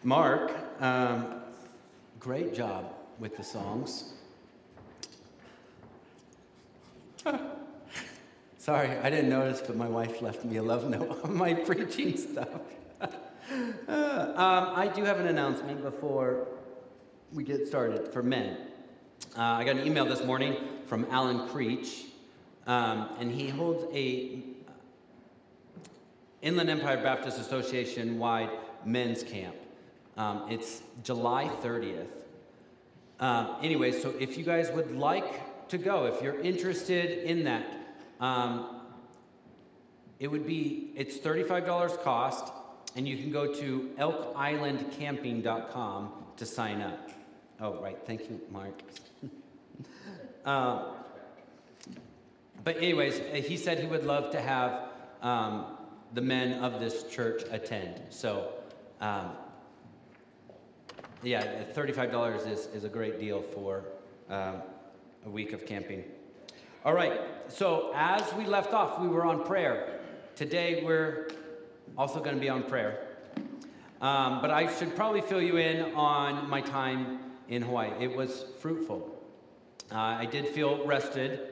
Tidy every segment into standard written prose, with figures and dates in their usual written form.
Mark, great job with the songs. Sorry, I didn't notice, but my wife left me a love note on my preaching stuff. I do have an announcement before we get started for men. I got an email this morning from Alan Creech, and he holds a Inland Empire Baptist Association-wide men's camp. It's July 30th. Anyway, so if you guys would like to go, if you're interested in that, it's $35 cost, and you can go to elkislandcamping.com to sign up. Oh, right. Thank you, Mark. But anyways, he said he would love to have the men of this church attend. So, $35 is a great deal for a week of camping. All right, so as we left off, we were on prayer. Today, we're also going to be on prayer. But I should probably fill you in on my time in Hawaii. It was fruitful. I did feel rested.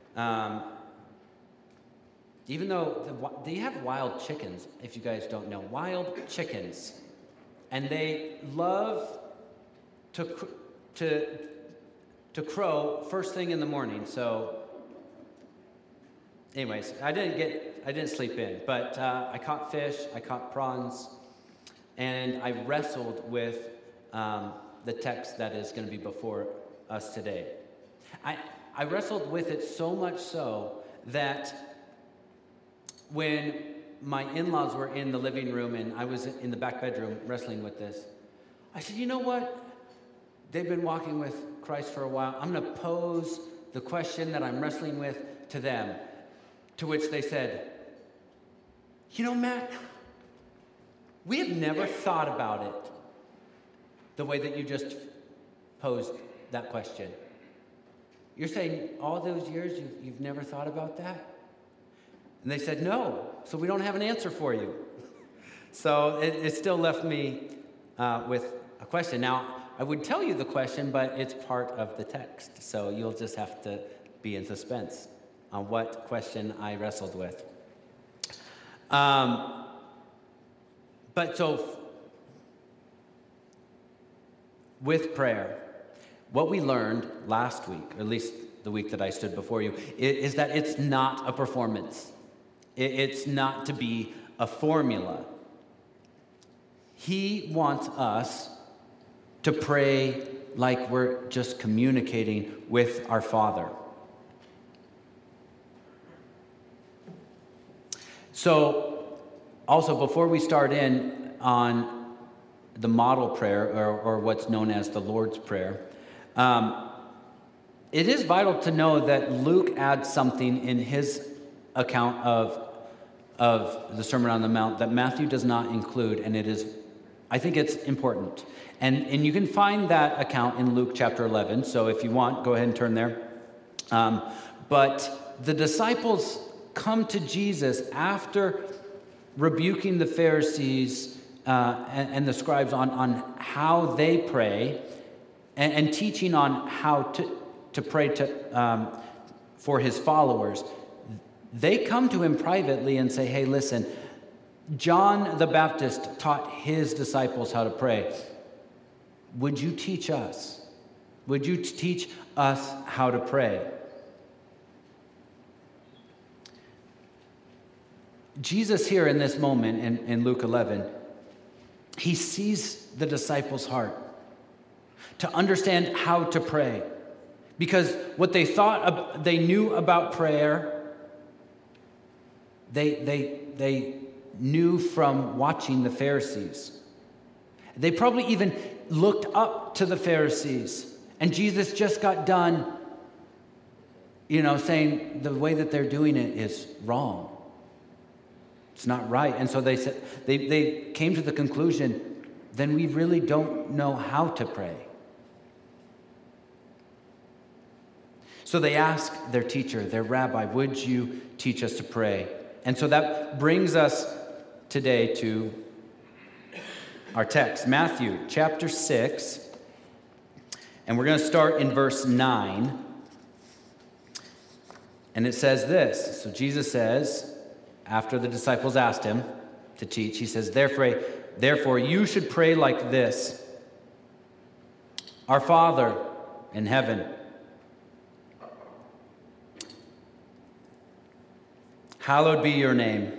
Even though they have wild chickens, if you guys don't know. Wild chickens. And they love to crow first thing in the morning. So, anyways, I didn't sleep in, but I caught fish, I caught prawns, and I wrestled with the text that is going to be before us today. I wrestled with it so much so that when my in-laws were in the living room and I was in the back bedroom wrestling with this, I said, you know what? They've been walking with Christ for a while. I'm going to pose the question that I'm wrestling with to them. To which they said, you know, Matt, we have never thought about it the way that you just posed that question. You're saying all those years you've never thought about that? And they said, no, so we don't have an answer for you. So it still left me with a question. Now, I would tell you the question, but it's part of the text. So you'll just have to be in suspense on what question I wrestled with. With prayer, what we learned last week, or at least the week that I stood before you, is that it's not a performance. It's not to be a formula. He wants us to pray like we're just communicating with our Father. So, also, before we start in on the model prayer, or what's known as the Lord's Prayer, it is vital to know that Luke adds something in his account of the Sermon on the Mount that Matthew does not include, and I think it's important. And you can find that account in Luke chapter 11, so if you want, go ahead and turn there. But the disciples come to Jesus after rebuking the Pharisees and the scribes on how they pray, and teaching on how to pray for his followers. They come to him privately and say, hey, listen, John the Baptist taught his disciples how to pray. Would you teach us? Would you teach us how to pray? Jesus here in this moment in Luke 11, he sees the disciples' heart to understand how to pray. Because what they thought they knew about prayer, they knew from watching the Pharisees. They probably even looked up to the Pharisees. And Jesus just got done, saying the way that they're doing it is wrong. It's not right. And so they said they came to the conclusion, then we really don't know how to pray. So they ask their teacher, their rabbi, would you teach us to pray? And so that brings us today to our text, Matthew chapter 6, and we're going to start in verse 9. And it says this. So Jesus says, after the disciples asked him to teach, he says, Therefore you should pray like this: Our Father in heaven, hallowed be your name.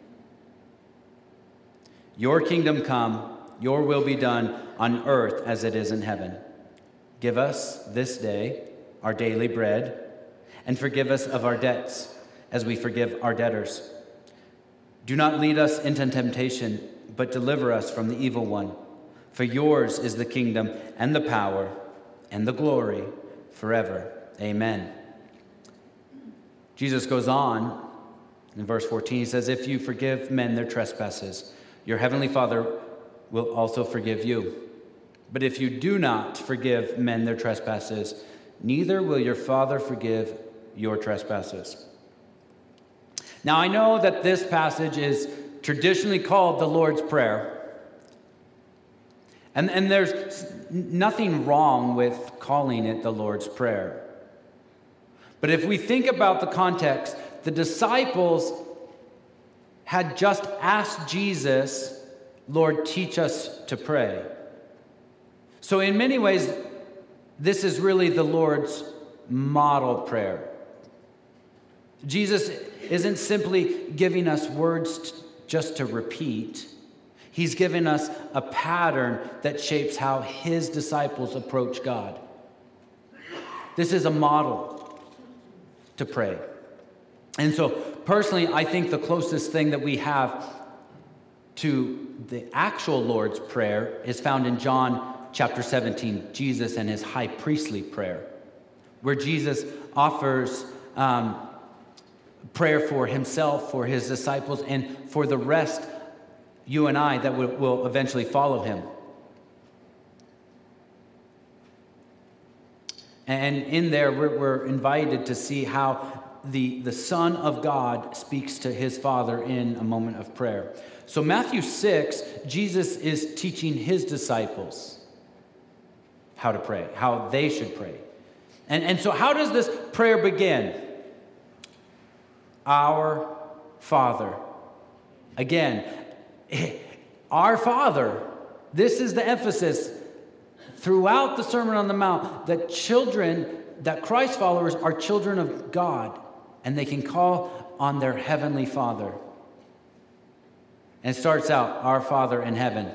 Your kingdom come, your will be done on earth as it is in heaven. Give us this day our daily bread, and forgive us of our debts as we forgive our debtors. Do not lead us into temptation, but deliver us from the evil one. For yours is the kingdom and the power and the glory forever. Amen. Jesus goes on in verse 14. He says, If you forgive men their trespasses, your heavenly Father will also forgive you. But if you do not forgive men their trespasses, neither will your Father forgive your trespasses. Now, I know that this passage is traditionally called the Lord's Prayer. And there's nothing wrong with calling it the Lord's Prayer. But if we think about the context, the disciples had just asked Jesus, Lord, teach us to pray. So in many ways, this is really the Lord's model prayer. Jesus isn't simply giving us words just to repeat. He's given us a pattern that shapes how his disciples approach God. This is a model to pray. And so, personally, I think the closest thing that we have to the actual Lord's Prayer is found in John chapter 17, Jesus and his high priestly prayer, where Jesus offers prayer for himself, for his disciples, and for the rest, you and I, that will eventually follow him. And in there, we're invited to see how the Son of God speaks to his Father in a moment of prayer. So Matthew 6, Jesus is teaching his disciples how to pray, how they should pray. And so how does this prayer begin? Our Father. Again, our Father. This is the emphasis throughout the Sermon on the Mount, that Christ followers are children of God, and they can call on their heavenly Father. And it starts out, Our Father in heaven.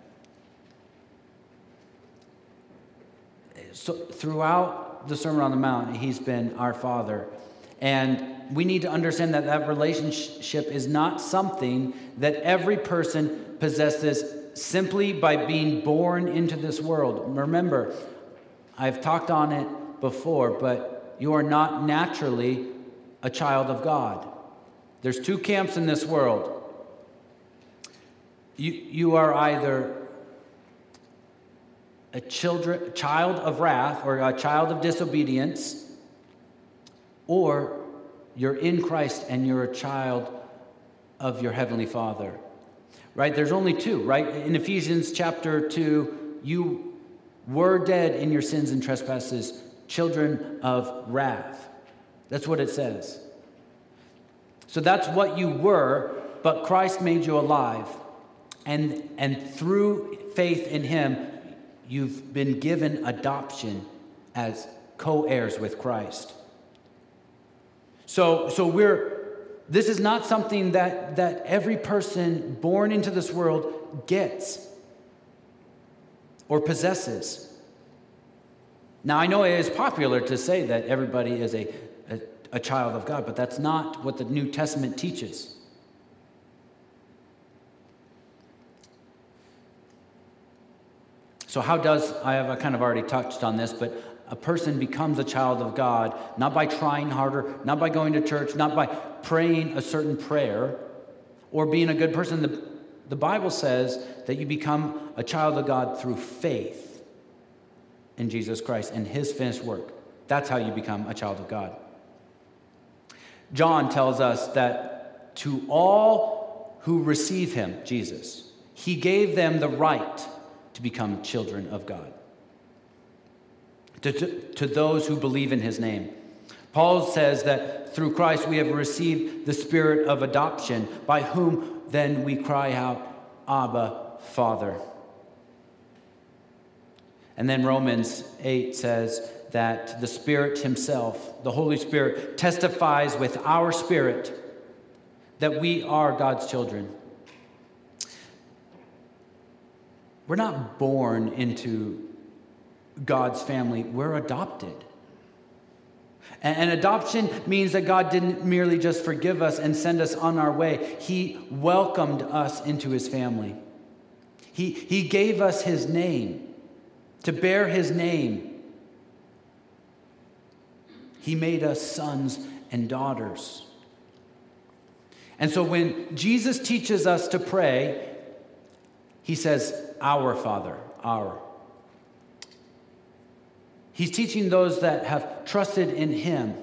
So throughout the Sermon on the Mount, he's been our Father. And we need to understand that relationship is not something that every person possesses simply by being born into this world. Remember, I've talked on it before, but you are not naturally a child of God. There's two camps in this world. You are either a child of wrath or a child of disobedience, or you're in Christ and you're a child of your heavenly Father. Right? There's only two, right? In Ephesians chapter 2, you were dead in your sins and trespasses, children of wrath. That's what it says. So that's what you were, but Christ made you alive. And through faith in him, you've been given adoption as co-heirs with Christ. So this is not something that every person born into this world gets or possesses. Now, I know it is popular to say that everybody is a child of God, but that's not what the New Testament teaches. So I have kind of already touched on this, but a person becomes a child of God, not by trying harder, not by going to church, not by praying a certain prayer, or being a good person. The Bible says that you become a child of God through faith in Jesus Christ and his finished work. That's how you become a child of God. John tells us that to all who receive him, Jesus, He gave them the right to become children of God. To those who believe in his name. Paul says that through Christ we have received the spirit of adoption, by whom then we cry out, Abba, Father. And then Romans 8 says that the Spirit himself, the Holy Spirit, testifies with our spirit that we are God's children. We're not born into God's family, we're adopted. And adoption means that God didn't merely just forgive us and send us on our way. He welcomed us into his family. He gave us his name, to bear his name. He made us sons and daughters. And so when Jesus teaches us to pray, he says, our Father, our. He's teaching those that have trusted in him.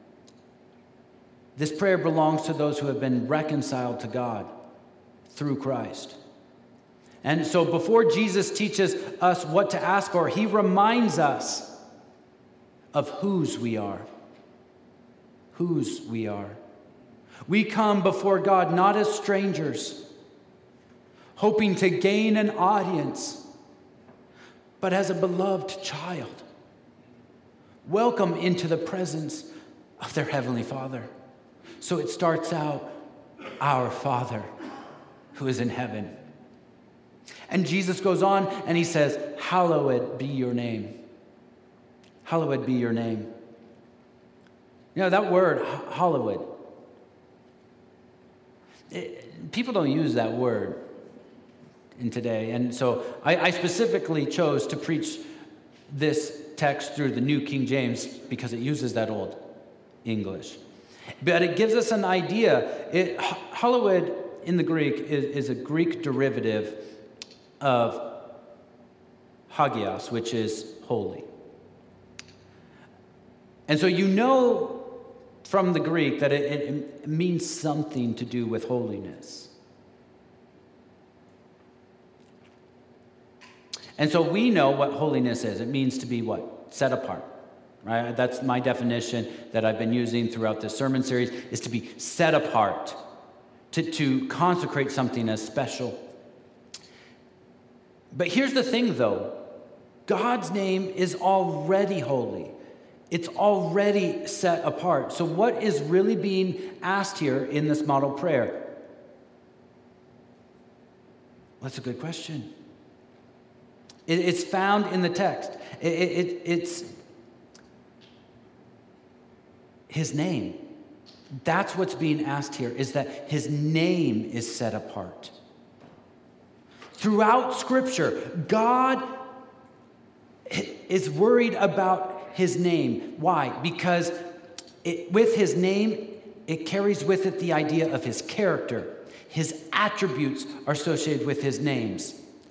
This prayer belongs to those who have been reconciled to God through Christ. And so before Jesus teaches us what to ask for, he reminds us of whose we are. Whose we are. We come before God not as strangers, hoping to gain an audience, but as a beloved child. Welcome into the presence of their Heavenly Father. So it starts out, our Father who is in heaven. And Jesus goes on and he says, hallowed be your name. Hallowed be your name. You know, that word, hallowed, people don't use that word in today. And so I specifically chose to preach this text through the New King James because it uses that old English. But it gives us an idea. Hallowed in the Greek is a Greek derivative of hagios, which is holy. And so you know from the Greek that it means something to do with holiness. And so we know what holiness is. It means to be what? Set apart, right? That's my definition that I've been using throughout this sermon series, is to be set apart, to consecrate something as special. But here's the thing, though. God's name is already holy. It's already set apart. So what is really being asked here in this model prayer? That's a good question. It's found in the text. It's his name. That's what's being asked here, is that his name is set apart. Throughout Scripture, God is worried about his name. Why? Because with his name, it carries with it the idea of his character. His attributes are associated with his names.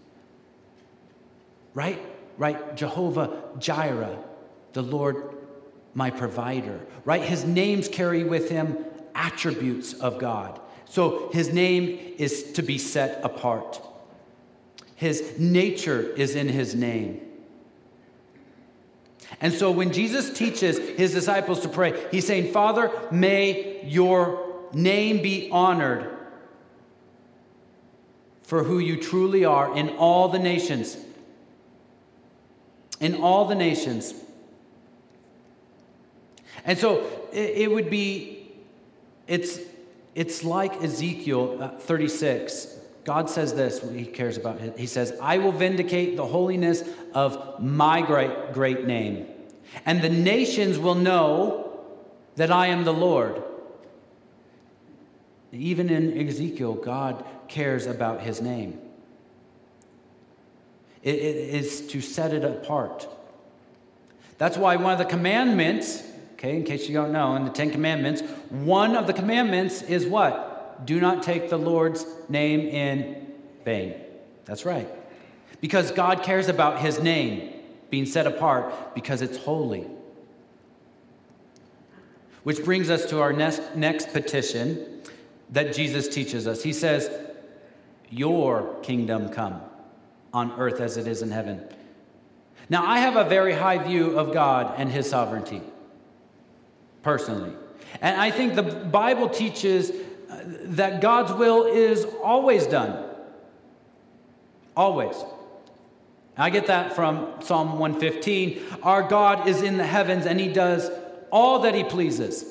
Right? Jehovah Jireh, the Lord my provider. Right? His names carry with him attributes of God. So his name is to be set apart. His nature is in his name. And so when Jesus teaches his disciples to pray, he's saying, Father, may your name be honored for who you truly are in all the nations. In all the nations. And so it would be, it's like Ezekiel 36. God says this, he cares about it. He says, I will vindicate the holiness of my great name, and the nations will know that I am the Lord. Even in Ezekiel, God cares about his name. It is to set it apart. That's why one of the commandments, okay, in case you don't know, in the 10 Commandments, one of the commandments is what? Do not take the Lord's name in vain. That's right. Because God cares about his name being set apart because it's holy. Which brings us to our next petition that Jesus teaches us. He says, your kingdom come on earth as it is in heaven. Now, I have a very high view of God and his sovereignty, personally. And I think the Bible teaches that God's will is always done. Always. I get that from Psalm 115. Our God is in the heavens and he does all that he pleases.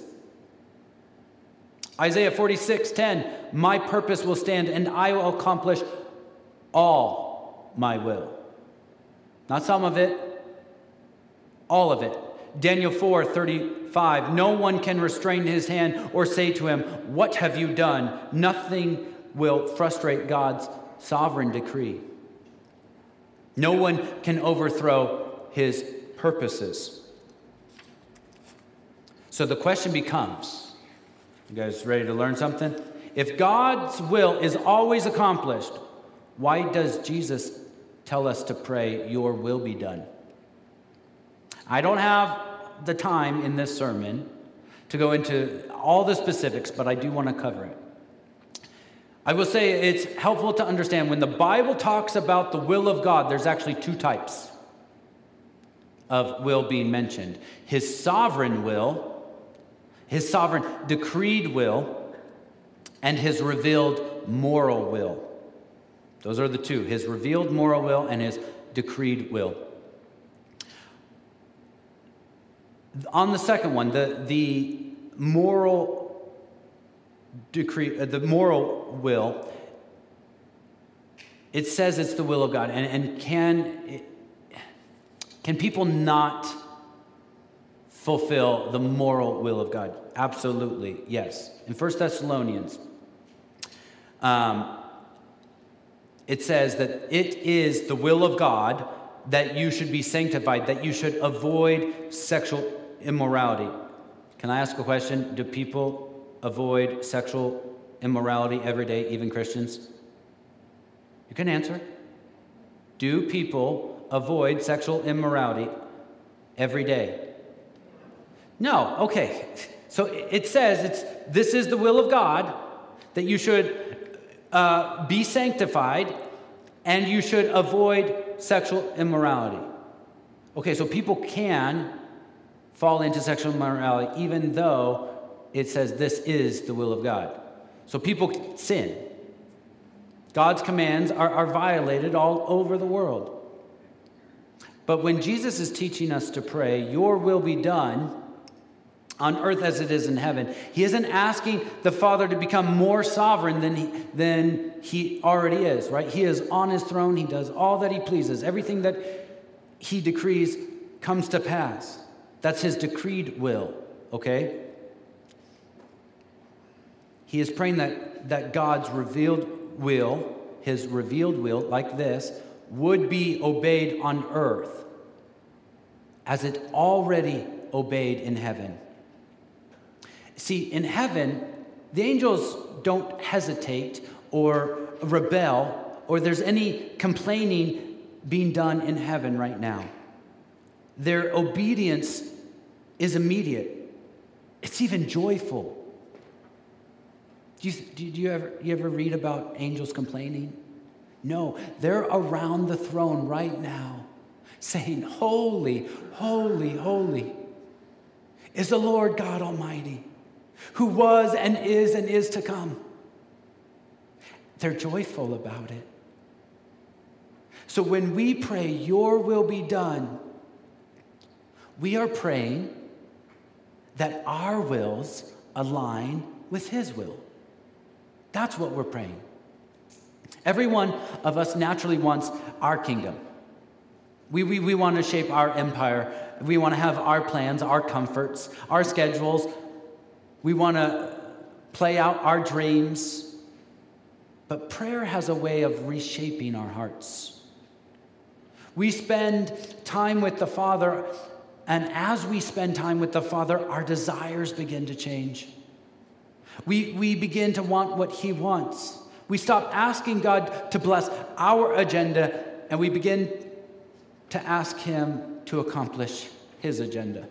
Isaiah 46:10, my purpose will stand and I will accomplish all my will. Not some of it, all of it. Daniel 4:35, no one can restrain his hand or say to him, what have you done? Nothing will frustrate God's sovereign decree. No one can overthrow his purposes. So the question becomes, you guys ready to learn something? If God's will is always accomplished, why does Jesus tell us to pray, your will be done? I don't have the time in this sermon to go into all the specifics, but I do want to cover it. I will say it's helpful to understand when the Bible talks about the will of God, there's actually two types of will being mentioned. His sovereign will, his sovereign decreed will, and his revealed moral will. Those are the two, his revealed moral will and his decreed will. On the second one, the moral decree, the moral will, it says it's the will of God. And can people not fulfill the moral will of God? Absolutely, yes. In 1 Thessalonians, it says that it is the will of God that you should be sanctified, that you should avoid sexual immorality. Can I ask a question? Do people avoid sexual immorality every day, even Christians? You can answer. Do people avoid sexual immorality every day? No. Okay. So it says this is the will of God, that you should be sanctified and you should avoid sexual immorality. Okay, so people can fall into sexual immorality even though it says this is the will of God. So people sin. God's commands are violated all over the world. But when Jesus is teaching us to pray, your will be done on earth as it is in heaven, he isn't asking the Father to become more sovereign than he already is, right? He is on his throne. He does all that he pleases. Everything that he decrees comes to pass. That's his decreed will, okay? He is praying that God's revealed will, his revealed will, like this, would be obeyed on earth as it already obeyed in heaven. See, in heaven, the angels don't hesitate or rebel, or there's any complaining being done in heaven right now. Their obedience is immediate. It's even joyful. Do you ever read about angels complaining? No, they're around the throne right now saying, holy, holy, holy is the Lord God Almighty, who was and is to come. They're joyful about it. So when we pray, your will be done, we are praying that our wills align with his will. That's what we're praying. Every one of us naturally wants our kingdom. We want to shape our empire. We want to have our plans, our comforts, our schedules. We want to play out our dreams. But prayer has a way of reshaping our hearts. We spend time with the Father, and as we spend time with the Father, our desires begin to change. We begin to want what he wants. We stop asking God to bless our agenda, and we begin to ask him to accomplish his agenda.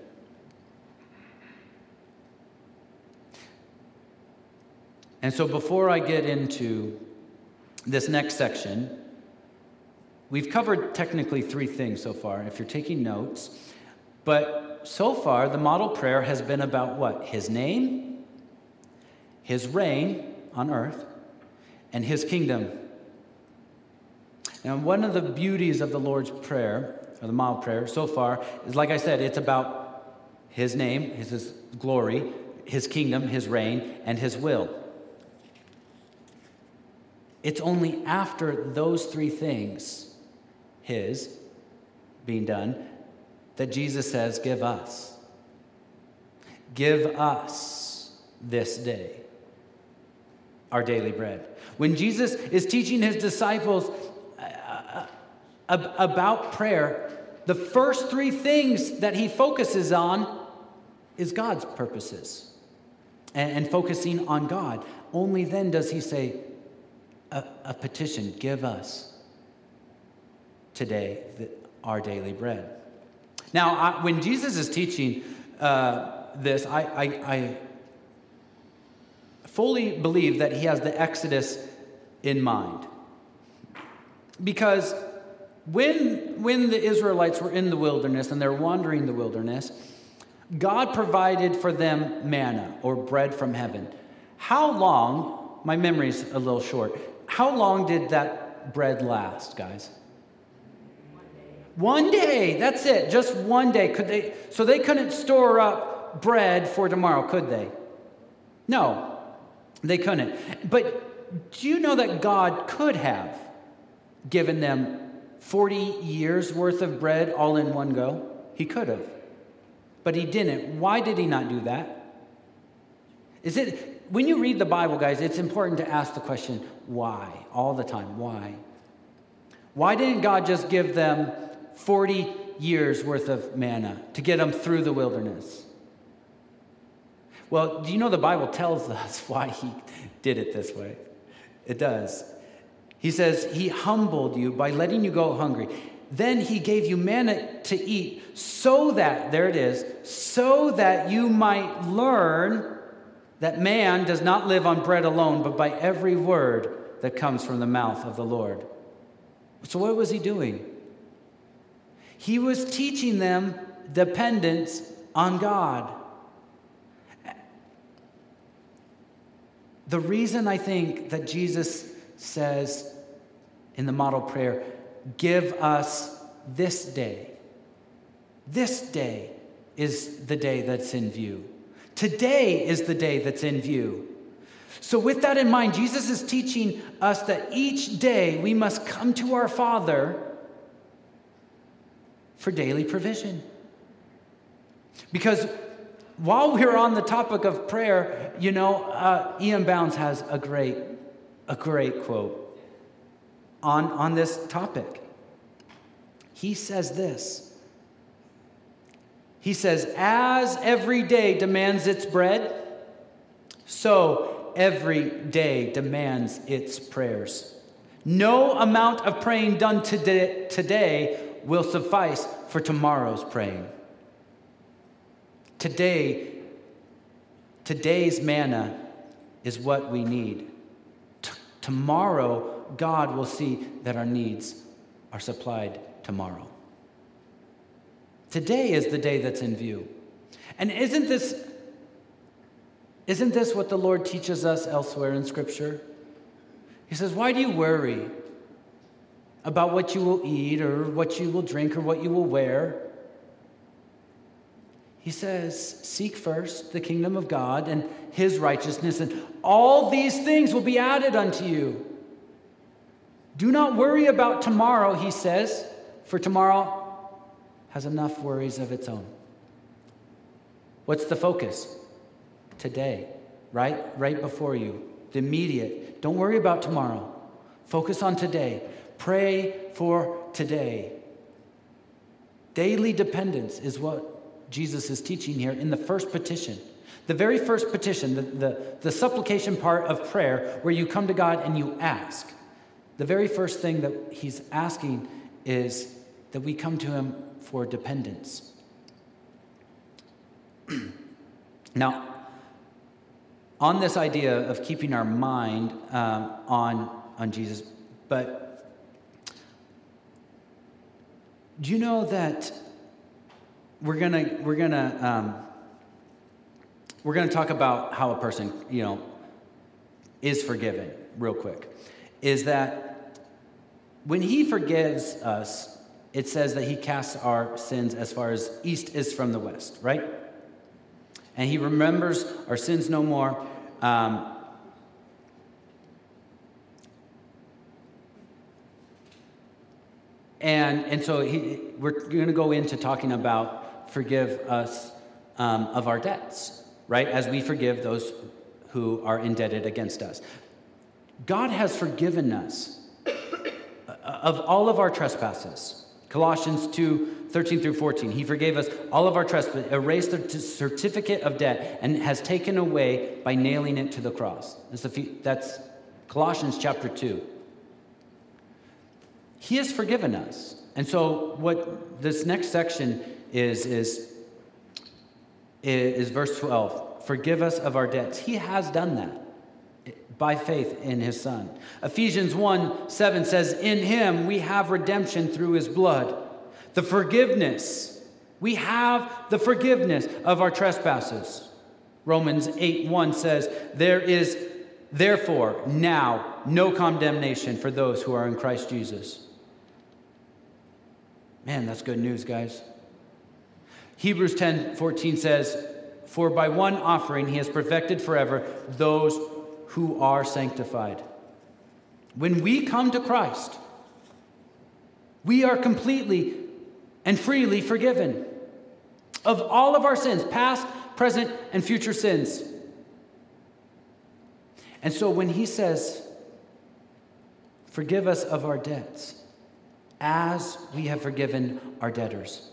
And so before I get into this next section, we've covered technically 3 things so far, if you're taking notes. But so far, the model prayer has been about what? His name, his reign on earth, and his kingdom. Now, one of the beauties of the Lord's Prayer, or the model prayer so far, is, like I said, it's about his name, his glory, his kingdom, his reign, and his will. It's only after those 3 things, his being done, that Jesus says, give us. Give us this day our daily bread. When Jesus is teaching his disciples about prayer, the first 3 things that he focuses on is God's purposes and focusing on God. Only then does he say a petition, give us today our daily bread. Now, when Jesus is teaching this, I fully believe that he has the Exodus in mind. Because when the Israelites were in the wilderness and they're wandering the wilderness, God provided for them manna, or bread from heaven. How long, my memory's a little short, how long did that bread last, guys? 1 day, that's it, just 1 day. So they couldn't store up bread for tomorrow, could they? No, they couldn't. But do you know that God could have given them 40 years worth of bread all in one go? He could have. But he didn't. Why did he not do that? When you read the Bible, guys, it's important to ask the question, why? All the time, why? Why didn't God just give them 40 years worth of manna to get them through the wilderness? Well, do you know the Bible tells us why he did it this way? It does. He says he humbled you by letting you go hungry. Then he gave you manna to eat so that, there it is, so that you might learn that man does not live on bread alone, but by every word that comes from the mouth of the Lord. So what was he doing? He was teaching them dependence on God. The reason I think that Jesus says in the model prayer, give us this day. This day is the day that's in view. Today is the day that's in view. So with that in mind, Jesus is teaching us that each day we must come to our Father for daily provision. Because while we're on the topic of prayer, Ian Bounds has a great quote on this topic. He says this. He says, as every day demands its bread, so every day demands its prayers. No amount of praying done today will suffice for tomorrow's praying. Today's manna is what we need. Tomorrow, God will see that our needs are supplied tomorrow. Today is the day that's in view. And isn't this what the Lord teaches us elsewhere in Scripture? He says, why do you worry about what you will eat or what you will drink or what you will wear? He says, seek first the kingdom of God and his righteousness, and all these things will be added unto you. Do not worry about tomorrow, he says, for tomorrow has enough worries of its own. What's the focus? Today, right before you, the immediate. Don't worry about tomorrow. Focus on today. Pray for today. Daily dependence is what Jesus is teaching here in the first petition. The very first petition, the supplication part of prayer, where you come to God and you ask. The very first thing that he's asking is that we come to him for dependence. Now, on this idea of keeping our mind on on Jesus. But do you know that we're gonna talk about how a person, is forgiven real quick. Is that when he forgives us, it says that he casts our sins as far as east is from the west, right? And he remembers our sins no more. And so we're going to go into talking about forgive us of our debts, right? As we forgive those who are indebted against us. God has forgiven us of all of our trespasses. Colossians 2:13-14. He forgave us all of our trespasses, erased the certificate of debt, and has taken away by nailing it to the cross. That's Colossians chapter 2. He has forgiven us. And so what this next section is verse 12. Forgive us of our debts. He has done that by faith in his Son. Ephesians 1:7 says, in him we have redemption through his blood. The forgiveness. We have the forgiveness of our trespasses. Romans 8:1 says, there is therefore now no condemnation for those who are in Christ Jesus. Man, that's good news, guys. Hebrews 10:14 says, for by one offering he has perfected forever those who are sanctified. When we come to Christ, we are completely and freely forgiven of all of our sins, past, present, and future sins. And so when he says, forgive us of our debts, as we have forgiven our debtors.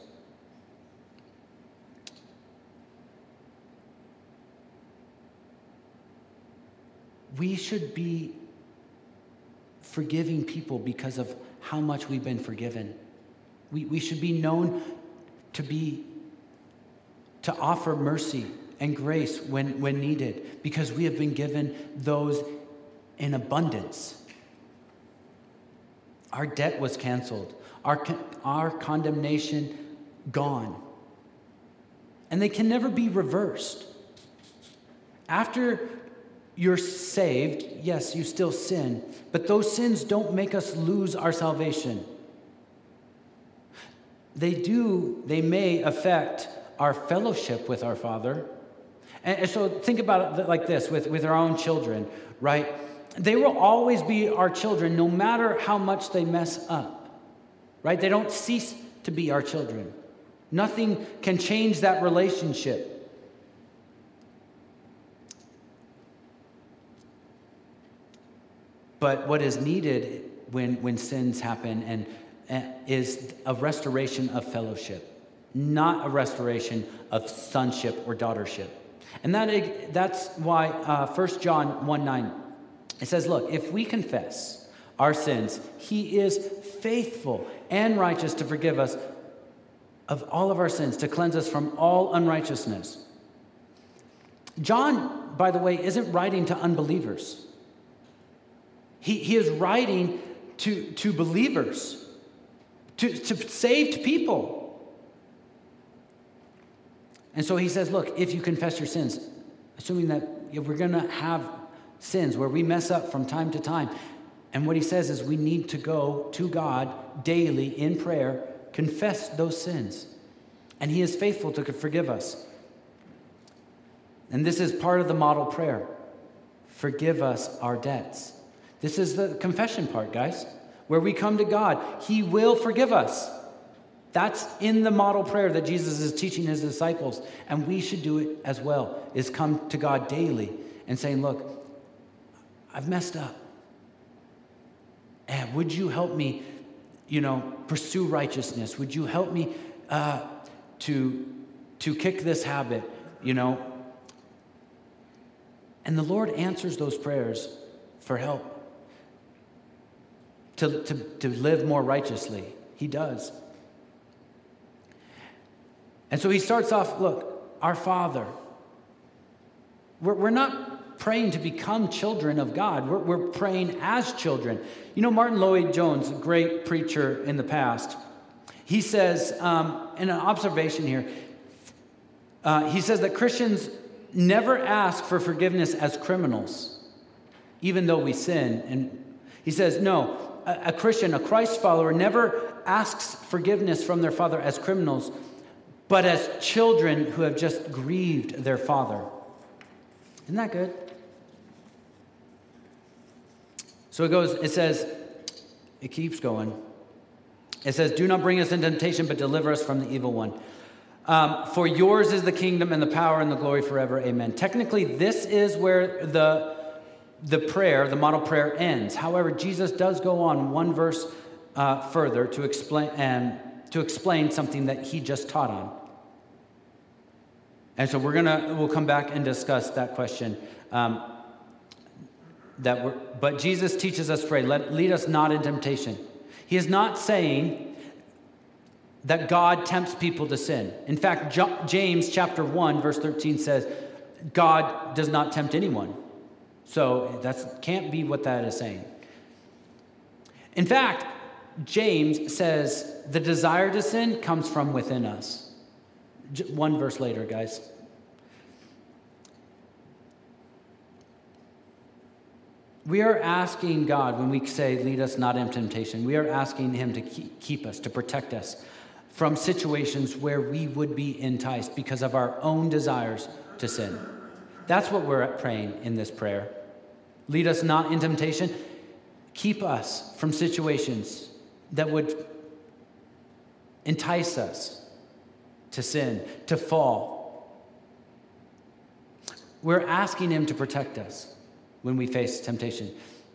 We should be forgiving people because of how much we've been forgiven. We should be known to offer mercy and grace when needed, because we have been given those in abundance. Our debt was canceled. Our condemnation gone. And they can never be reversed. After you're saved, yes, you still sin, but those sins don't make us lose our salvation. They may affect our fellowship with our Father. And so think about it like this with our own children, right? They will always be our children no matter how much they mess up, right? They don't cease to be our children. Nothing can change that relationship. But what is needed when sins happen is a restoration of fellowship, not a restoration of sonship or daughtership. And that's why 1 John 1:9, it says, look, if we confess our sins, he is faithful and righteous to forgive us of all of our sins, to cleanse us from all unrighteousness. John, by the way, isn't writing to unbelievers. He is writing to believers, to saved people. And so he says, look, if you confess your sins, assuming that we're going to have sins where we mess up from time to time. And what he says is we need to go to God daily in prayer, confess those sins. And he is faithful to forgive us. And this is part of the model prayer. Forgive us our debts. This is the confession part, guys, where we come to God. He will forgive us. That's in the model prayer that Jesus is teaching his disciples. And we should do it as well, is come to God daily and saying, look, I've messed up. And would you help me, pursue righteousness? Would you help me to kick this habit, And the Lord answers those prayers for help. To live more righteously. He does. And so he starts off, look, our Father. We're not praying to become children of God. We're praying as children. You know, Martin Lloyd-Jones, a great preacher in the past, he says, in an observation here, he says that Christians never ask for forgiveness as criminals, even though we sin. And he says, no, a Christian, a Christ follower, never asks forgiveness from their Father as criminals, but as children who have just grieved their Father. Isn't that good? So it says, it keeps going. It says, do not bring us into temptation, but deliver us from the evil one. For yours is the kingdom and the power and the glory forever. Amen. Technically, this is where the prayer, the model prayer, ends. However, Jesus does go on one verse further to explain something that he just taught on. And so we'll come back and discuss that question. But Jesus teaches us to pray, lead us not in temptation. He is not saying that God tempts people to sin. In fact, James chapter 1, verse 13 says, God does not tempt anyone. So that can't be what that is saying. In fact, James says the desire to sin comes from within us. One verse later, guys. We are asking God, when we say, lead us not in temptation, we are asking him to keep us, to protect us from situations where we would be enticed because of our own desires to sin. That's what we're praying in this prayer. Lead us not in temptation. Keep us from situations that would entice us to sin, to fall. We're asking him to protect us when we face temptation.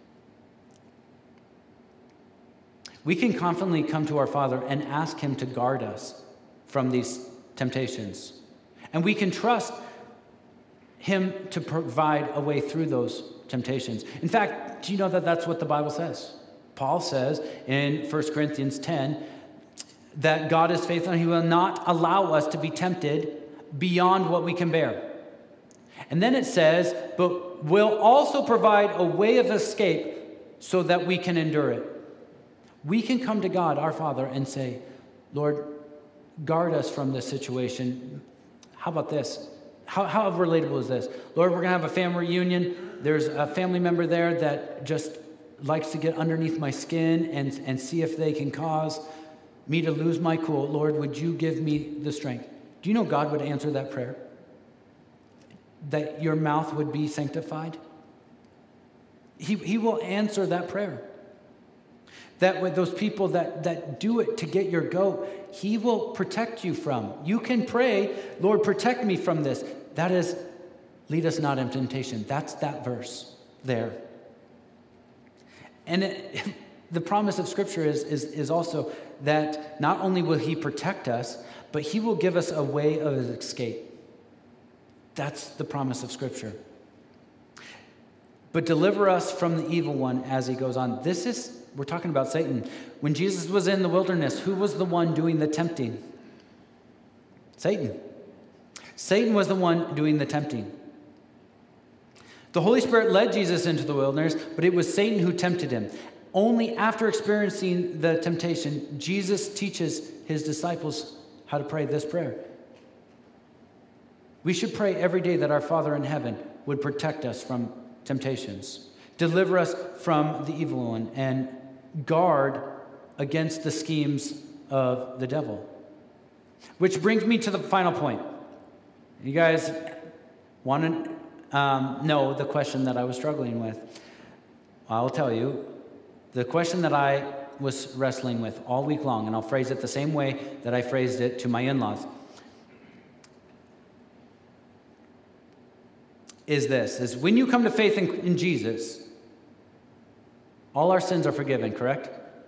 We can confidently come to our Father and ask him to guard us from these temptations. And we can trust him to provide a way through those temptations. In fact, do you know that that's what the Bible says? Paul says in 1 Corinthians 10 that God is faithful and he will not allow us to be tempted beyond what we can bear. And then it says, but will also provide a way of escape so that we can endure it. We can come to God, our Father, and say, Lord, guard us from this situation. How about this? How relatable is this? Lord, we're going to have a family reunion. There's a family member there that just likes to get underneath my skin and see if they can cause me to lose my cool. Lord, would you give me the strength? Do you know God would answer that prayer? That your mouth would be sanctified? He will answer that prayer. That with those people that do it to get your goat, he will protect you from. You can pray, Lord, protect me from this. That is, lead us not in temptation. That's that verse there. And the promise of Scripture is also that not only will he protect us, but he will give us a way of escape. That's the promise of Scripture. But deliver us from the evil one, as he goes on. We're talking about Satan. When Jesus was in the wilderness, who was the one doing the tempting? Satan. Satan was the one doing the tempting. The Holy Spirit led Jesus into the wilderness, but it was Satan who tempted him. Only after experiencing the temptation, Jesus teaches his disciples how to pray this prayer. We should pray every day that our Father in heaven would protect us from temptations, deliver us from the evil one, and guard against the schemes of the devil. Which brings me to the final point. You guys want to know the question that I was struggling with? I'll tell you. The question that I was wrestling with all week long, and I'll phrase it the same way that I phrased it to my in-laws, is when you come to faith in Jesus, all our sins are forgiven, correct?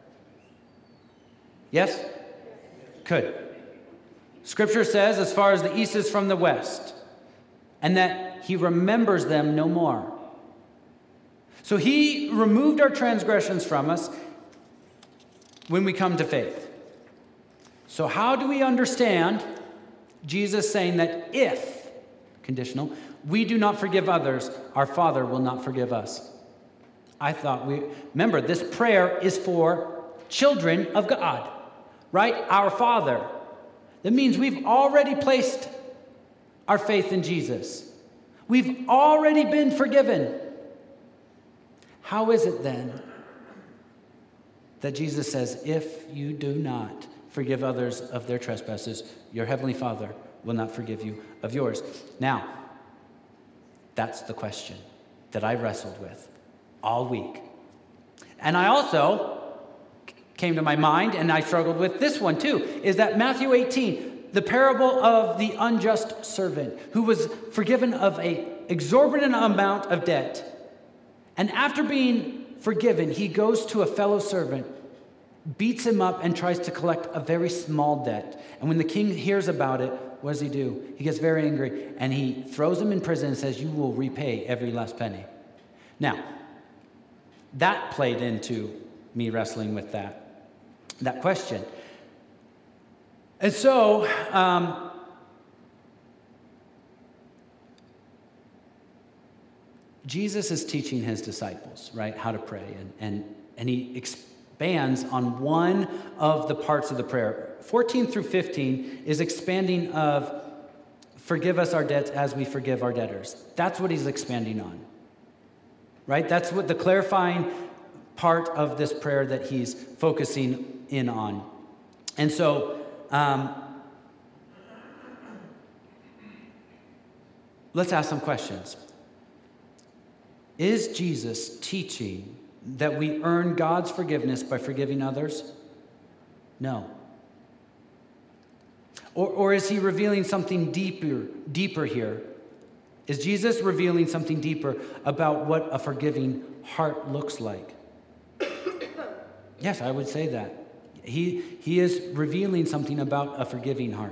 Yes? Good. Scripture says, as far as the east is from the west, and that he remembers them no more. So he removed our transgressions from us when we come to faith. So how do we understand Jesus saying that if, conditional, we do not forgive others, our Father will not forgive us. Remember, this prayer is for children of God, right? Our Father. That means we've already placed our faith in Jesus. We've already been forgiven. How is it then that Jesus says, if you do not forgive others of their trespasses, your heavenly Father will not forgive you of yours? Now, that's the question that I wrestled with all week. And I also came to my mind, and I struggled with this one too, is that Matthew 18, the parable of the unjust servant who was forgiven of an exorbitant amount of debt. And after being forgiven, he goes to a fellow servant, beats him up, and tries to collect a very small debt. And when the king hears about it, what does he do? He gets very angry, and he throws him in prison and says, you will repay every last penny. Now, that played into me wrestling with that question. And so, Jesus is teaching his disciples, right, how to pray. And he expands on one of the parts of the prayer. 14 through 15 is expanding of forgive us our debts as we forgive our debtors. That's what he's expanding on, right? That's what the clarifying part of this prayer that he's focusing in on. And so, let's ask some questions. Is Jesus teaching that we earn God's forgiveness by forgiving others? No. Or is he revealing something deeper here? Is Jesus revealing something deeper about what a forgiving heart looks like? Yes, I would say that. He is revealing something about a forgiving heart.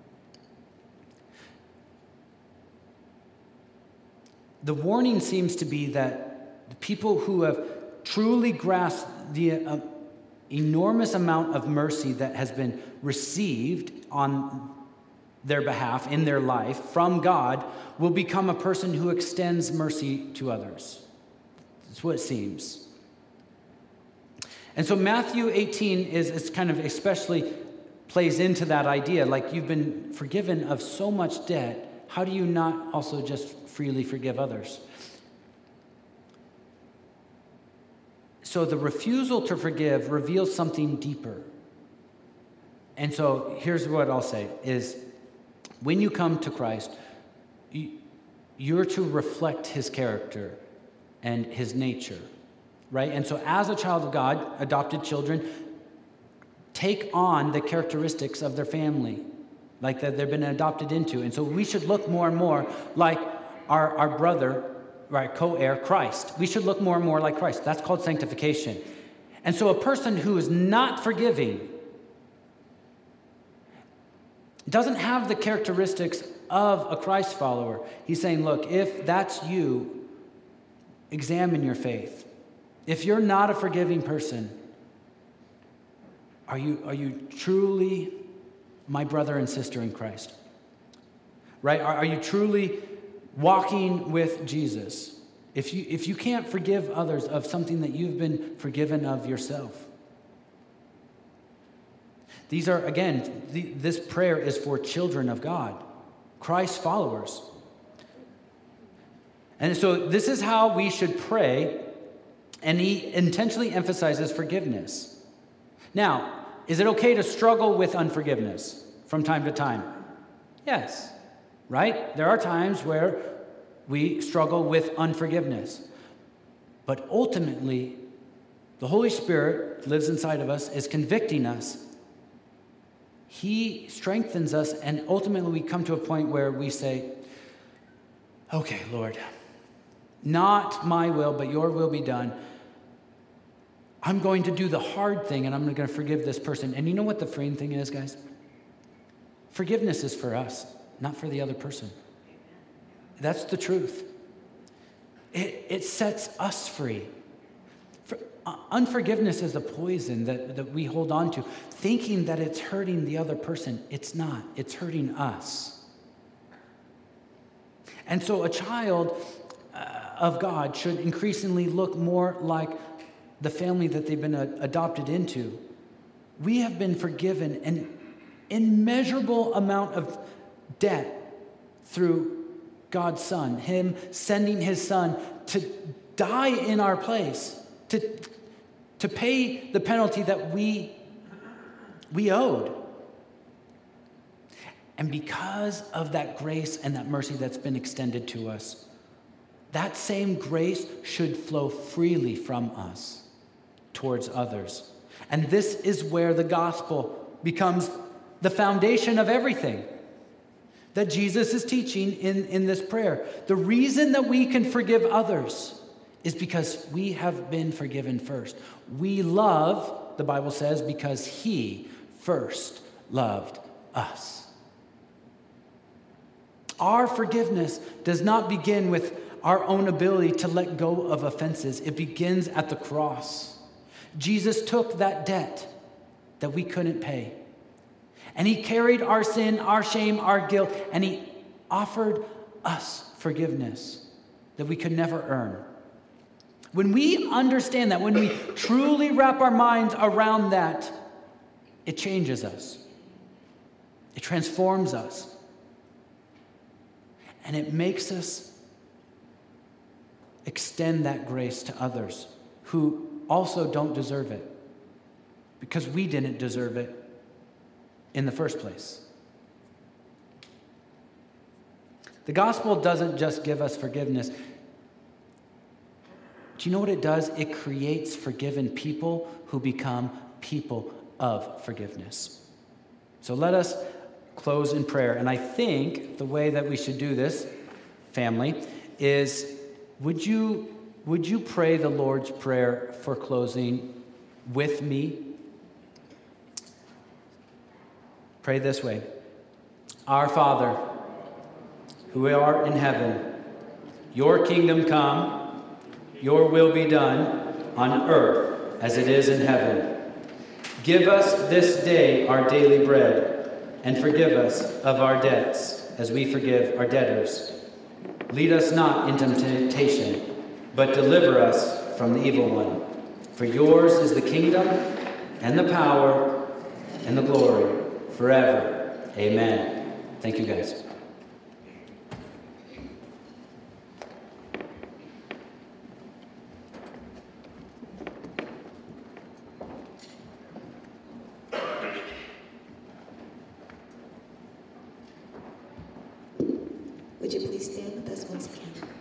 The warning seems to be that the people who have truly grasped the enormous amount of mercy that has been received on their behalf in their life from God will become a person who extends mercy to others. That's what it seems. And so Matthew 18 is kind of especially plays into that idea. Like, you've been forgiven of so much debt. How do you not also just freely forgive others? So the refusal to forgive reveals something deeper. And so here's what I'll say is, when you come to Christ, you're to reflect his character and his nature, right? And so as a child of God, adopted children take on the characteristics of their family, like that they've been adopted into. And so we should look more and more like our brother, right, co-heir, Christ. We should look more and more like Christ. That's called sanctification. And so a person who is not forgiving doesn't have the characteristics of a Christ follower. He's saying, look, if that's you, examine your faith. If you're not a forgiving person, are you truly my brother and sister in Christ? Right? Are you truly walking with Jesus? If you can't forgive others of something that you've been forgiven of yourself. These are, again, this prayer is for children of God, Christ followers. And so this is how we should pray, and he intentionally emphasizes forgiveness. Now, is it okay to struggle with unforgiveness from time to time? Yes, right? There are times where we struggle with unforgiveness. But ultimately, the Holy Spirit lives inside of us, is convicting us. He strengthens us, and ultimately we come to a point where we say, okay, Lord, not my will, but your will be done. I'm going to do the hard thing, and I'm going to forgive this person. And you know what the freeing thing is, guys? Forgiveness is for us, not for the other person. That's the truth. It sets us free. Unforgiveness is a poison that we hold on to, thinking that it's hurting the other person. It's not. It's hurting us. And so a child of God should increasingly look more like the family that they've been adopted into. We have been forgiven an immeasurable amount of debt through God's Son, him sending his Son to die in our place, to pay the penalty that we owed. And because of that grace and that mercy that's been extended to us, that same grace should flow freely from us towards others. And this is where the gospel becomes the foundation of everything that Jesus is teaching in this prayer. The reason that we can forgive others is because we have been forgiven first. We love, the Bible says, because he first loved us. Our forgiveness does not begin with our own ability to let go of offenses. It begins at the cross. Jesus took that debt that we couldn't pay, and he carried our sin, our shame, our guilt, and he offered us forgiveness that we could never earn. When we understand that, when we truly wrap our minds around that, it changes us. It transforms us. And it makes us extend that grace to others who also don't deserve it, because we didn't deserve it in the first place. The gospel doesn't just give us forgiveness. Do you know what it does? It creates forgiven people who become people of forgiveness. So let us close in prayer. And I think the way that we should do this, family, is would you pray the Lord's Prayer for closing with me? Pray this way. Our Father, who art in heaven, your kingdom come, your will be done on earth as it is in heaven. Give us this day our daily bread, and forgive us of our debts as we forgive our debtors. Lead us not into temptation, but deliver us from the evil one. For yours is the kingdom and the power and the glory forever. Amen. Thank you, guys. Would you please stand with us once again?